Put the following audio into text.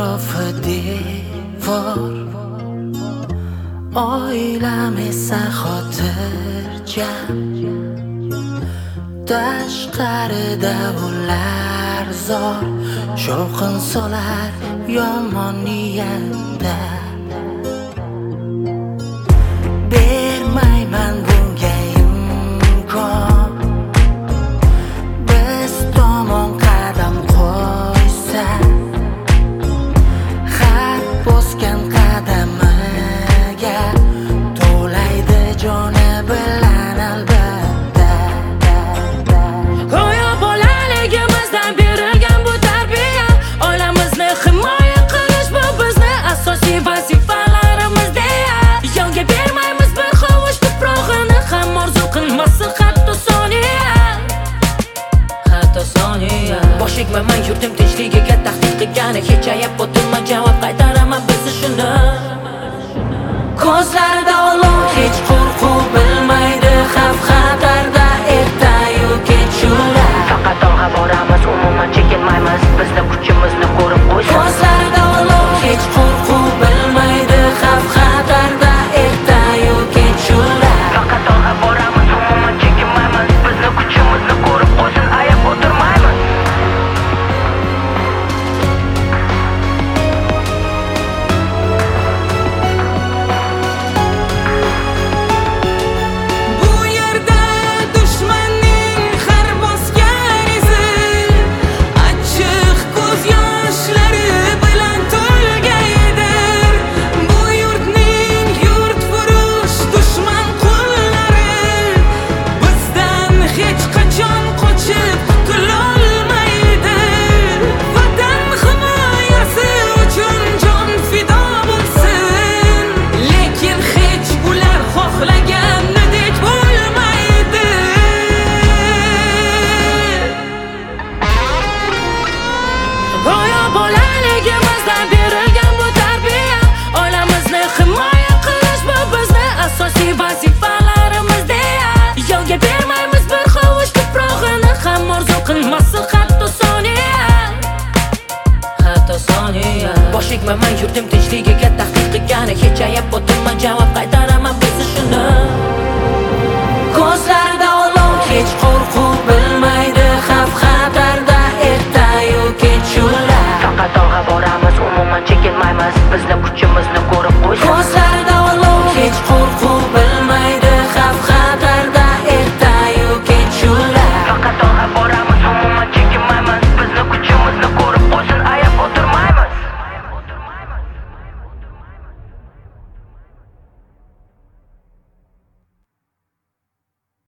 atrofi devor, oilam esa xotirjam. Tashqarida ular zor, shovqin solar yomon niyatda. Bermayman bunga imkon, biz tomon qadam qo'ysa, xat bosgan qadamiga to'laydi joni bilan albatta. Go'yo bolaligimizdan berilgan bu tarbiya, oilamizni himoya qilish bu bizni asosiy vazifalarimiz deya. Yonga bermaymiz bir hovuch tuprog'ini ham orzu qilmasin hatto soniya. Bosh egmaman yurtim tinchligiga tahdid qilgani, hech ayab o'tirma javob qaytaraman bizni shuni. Ko'zlarida olov, hech qo'rquv bilmaydi xavf xatarda ertayu kechuvlar. Faqat olg'a boramiz, umuman chekinmaymiz, bizni kuchimizni ko'rib qo'ysin. Ko'zlarida olov, hech qo'rquv bilmaydi xavf xatarda ertayu kechuvlar. Faqat olg'a boramiz, umuman chekinmaymiz, bizni kuchimizni ko'rib qo'ysin, ayab o'tirmaymiz. Bu yerda dushmanning har bosgan izi, achchiq ko'z yoshlari bilan to'lgaydir. Bu yurtning yurtfurush dushman qo'llari bizdan hech qachon qochib qutulolmaydi. Vatan himoyasi uchun jon fido bo'lsin, lekin hech ular xohlaganidek bo'lmaydi. Go'yo bolaligimizdan berilgan bu tarbiya, oilamizni himoya qilish bu bizni asosiy vazifalarimiz deya. Yonga bermaymiz bir hovuch tuprog'ini ham orzu qilmasin hatto soniya. Bosh egmaman yurtim tinchligiga tahdid qilgani, hech ayab o'tirma javob qaytar